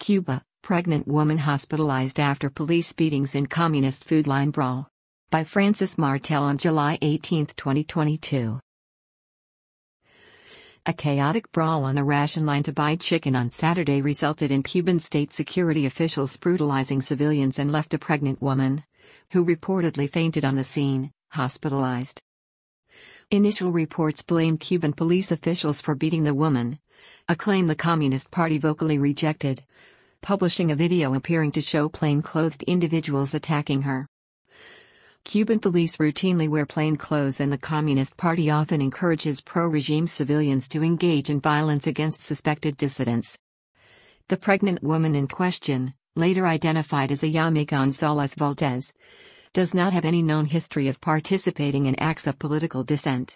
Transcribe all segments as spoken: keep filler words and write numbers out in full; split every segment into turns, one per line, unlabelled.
Cuba, pregnant woman hospitalized after police beatings in communist food line brawl. By Francis Martel on July eighteenth, twenty twenty-two. A chaotic brawl on a ration line to buy chicken on Saturday resulted in Cuban state security officials brutalizing civilians and left a pregnant woman, who reportedly fainted on the scene, hospitalized. Initial reports blamed Cuban police officials for beating the woman, a claim the Communist Party vocally rejected, publishing a video appearing to show plain-clothed individuals attacking her. Cuban police routinely wear plain clothes, and the Communist Party often encourages pro-regime civilians to engage in violence against suspected dissidents. The pregnant woman in question, later identified as Ayame Gonzalez Valdez, does not have any known history of participating in acts of political dissent.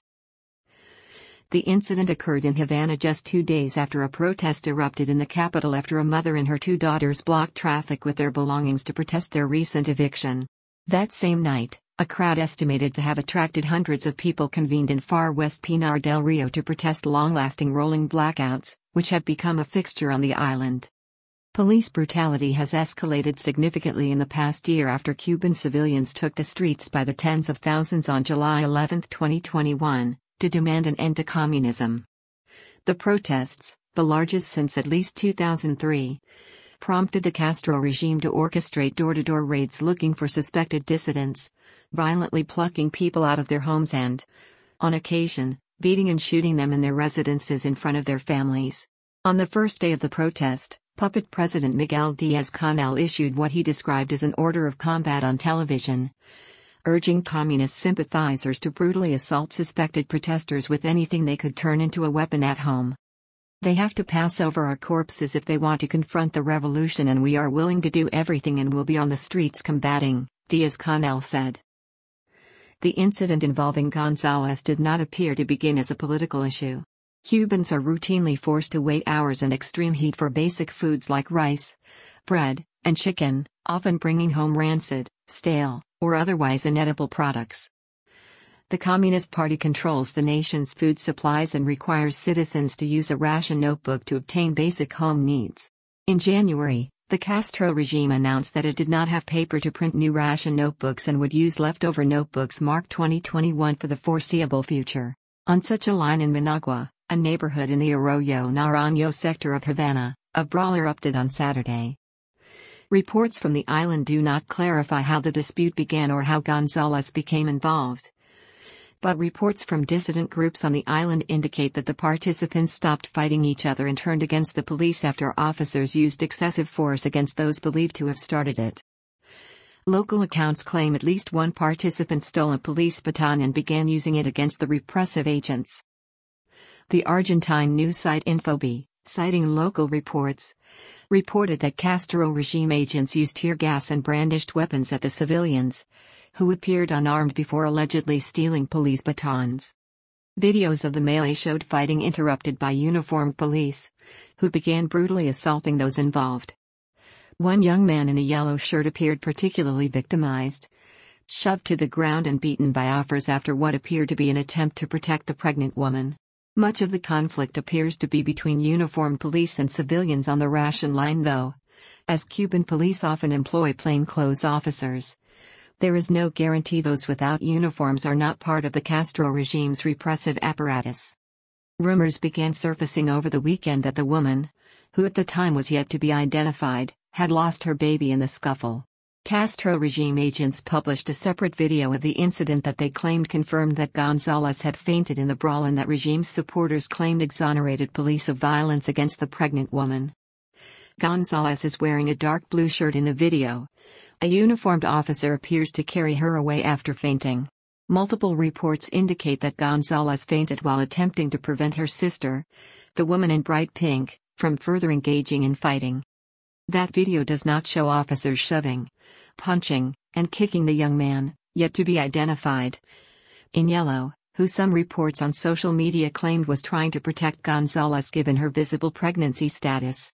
The incident occurred in Havana just two days after a protest erupted in the capital after a mother and her two daughters blocked traffic with their belongings to protest their recent eviction. That same night, a crowd estimated to have attracted hundreds of people convened in far west Pinar del Rio to protest long-lasting rolling blackouts, which have become a fixture on the island. Police brutality has escalated significantly in the past year after Cuban civilians took the streets by the tens of thousands on July eleventh, twenty twenty-one, to demand an end to communism. The protests, the largest since at least two thousand three, prompted the Castro regime to orchestrate door-to-door raids looking for suspected dissidents, violently plucking people out of their homes and, on occasion, beating and shooting them in their residences in front of their families. On the first day of the protest, puppet President Miguel Díaz-Canel issued what he described as an order of combat on television, urging communist sympathizers to brutally assault suspected protesters with anything they could turn into a weapon at home. They have to pass over our corpses if they want to confront the revolution, and we are willing to do everything and will be on the streets combating, Díaz-Canel said. The incident involving Gonzalez did not appear to begin as a political issue. Cubans are routinely forced to wait hours in extreme heat for basic foods like rice, bread, and chicken, often bringing home rancid, stale, or otherwise inedible products. The Communist Party controls the nation's food supplies and requires citizens to use a ration notebook to obtain basic home needs. In January, the Castro regime announced that it did not have paper to print new ration notebooks and would use leftover notebooks marked twenty twenty-one for the foreseeable future. On such a line in Managua, a neighborhood in the Arroyo Naranjo sector of Havana, a brawl erupted on Saturday. Reports from the island do not clarify how the dispute began or how Gonzalez became involved. But reports from dissident groups on the island indicate that the participants stopped fighting each other and turned against the police after officers used excessive force against those believed to have started it. Local accounts claim at least one participant stole a police baton and began using it against the repressive agents. The Argentine news site Infobae, citing local reports, reported that Castro regime agents used tear gas and brandished weapons at the civilians, who appeared unarmed before allegedly stealing police batons. Videos of the melee showed fighting interrupted by uniformed police, who began brutally assaulting those involved. One young man in a yellow shirt appeared particularly victimized, shoved to the ground and beaten by offers after what appeared to be an attempt to protect the pregnant woman. Much of the conflict appears to be between uniformed police and civilians on the ration line, though, as Cuban police often employ plainclothes officers, there is no guarantee those without uniforms are not part of the Castro regime's repressive apparatus. Rumors began surfacing over the weekend that the woman, who at the time was yet to be identified, had lost her baby in the scuffle. Castro regime agents published a separate video of the incident that they claimed confirmed that Gonzalez had fainted in the brawl and that regime's supporters claimed exonerated police of violence against the pregnant woman. Gonzalez is wearing a dark blue shirt in the video. A uniformed officer appears to carry her away after fainting. Multiple reports indicate that Gonzalez fainted while attempting to prevent her sister, the woman in bright pink, from further engaging in fighting. That video does not show officers shoving, punching, and kicking the young man, yet to be identified, in yellow, who some reports on social media claimed was trying to protect Gonzalez given her visible pregnancy status.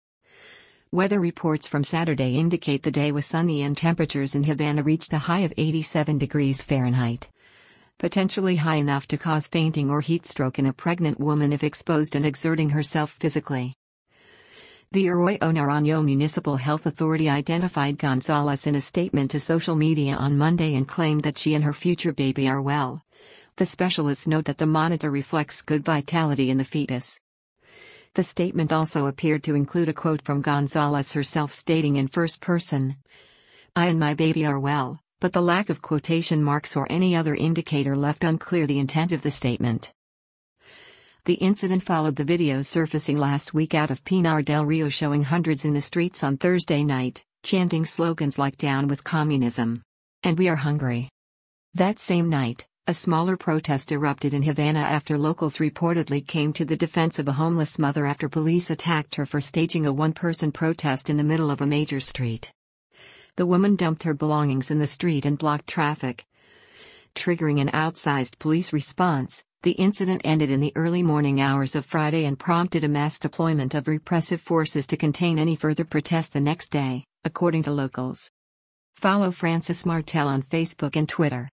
Weather reports from Saturday indicate the day was sunny and temperatures in Havana reached a high of eighty-seven degrees Fahrenheit, potentially high enough to cause fainting or heat stroke in a pregnant woman if exposed and exerting herself physically. The Arroyo Naranjo Municipal Health Authority identified Gonzalez in a statement to social media on Monday and claimed that she and her future baby are well. The specialists note that the monitor reflects good vitality in the fetus. The statement also appeared to include a quote from Gonzalez herself stating in first person, "I and my baby are well," but the lack of quotation marks or any other indicator left unclear the intent of the statement. The incident followed the videos surfacing last week out of Pinar del Rio showing hundreds in the streets on Thursday night, chanting slogans like "Down with Communism" and "We are hungry." That same night, a smaller protest erupted in Havana after locals reportedly came to the defense of a homeless mother after police attacked her for staging a one-person protest in the middle of a major street. The woman dumped her belongings in the street and blocked traffic, triggering an outsized police response. The incident ended in the early morning hours of Friday and prompted a mass deployment of repressive forces to contain any further protest the next day, according to locals. Follow Francis Martel on Facebook and Twitter.